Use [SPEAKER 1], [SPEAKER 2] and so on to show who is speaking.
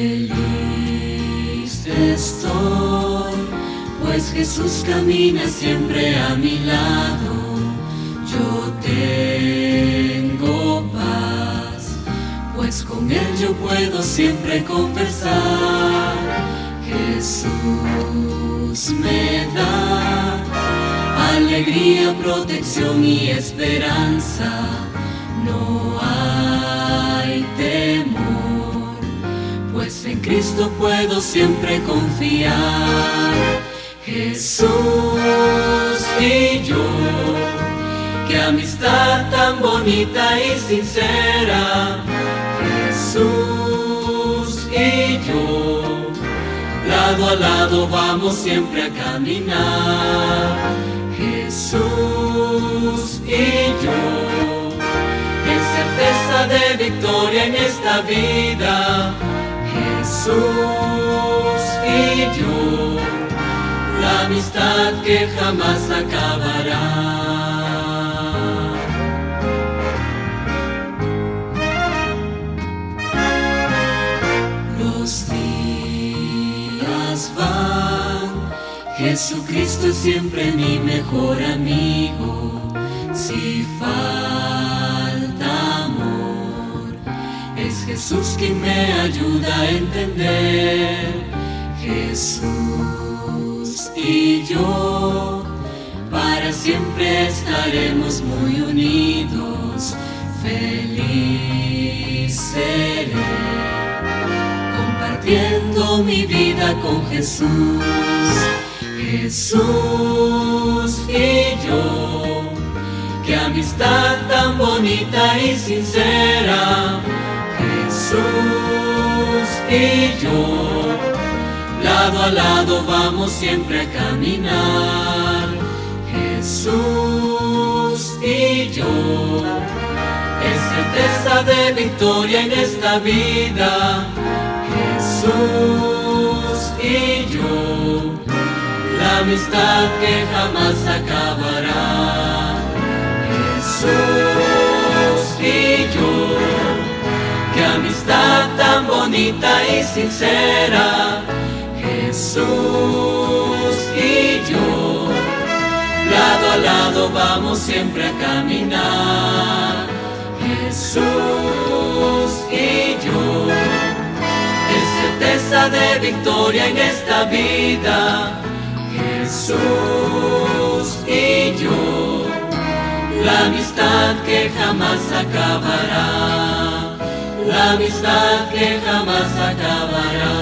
[SPEAKER 1] Feliz estoy, pues Jesús camina siempre a mi lado. Yo tengo paz, pues con Él yo puedo siempre conversar. Jesús me da alegría, protección y esperanza. No hay temor, pues en Cristo puedo siempre confiar. Jesús y yo, qué amistad tan bonita y sincera. Jesús y yo, lado a lado vamos siempre a caminar. Jesús y yo, en certeza de victoria en esta vida. Jesús y yo, la amistad que jamás acabará. Los días van, Jesucristo es siempre mi mejor amigo. Si falta amor, es Jesús quien me ayuda a entender. Jesús y yo, para siempre estaremos muy unidos. Feliz seré, compartiendo mi vida con Jesús. Jesús y yo, qué amistad tan bonita y sincera. Jesús y yo, lado a lado vamos siempre a caminar. Jesús y yo, es certeza de victoria en esta vida. Jesús y yo, la amistad que jamás acabará. Jesús y yo, qué amistad tan bonita y sincera. Jesús y yo, lado a lado vamos siempre a caminar. Jesús y yo, es certeza de victoria en esta vida. Jesús y yo, la amistad que jamás acabará. La amistad que jamás acabará.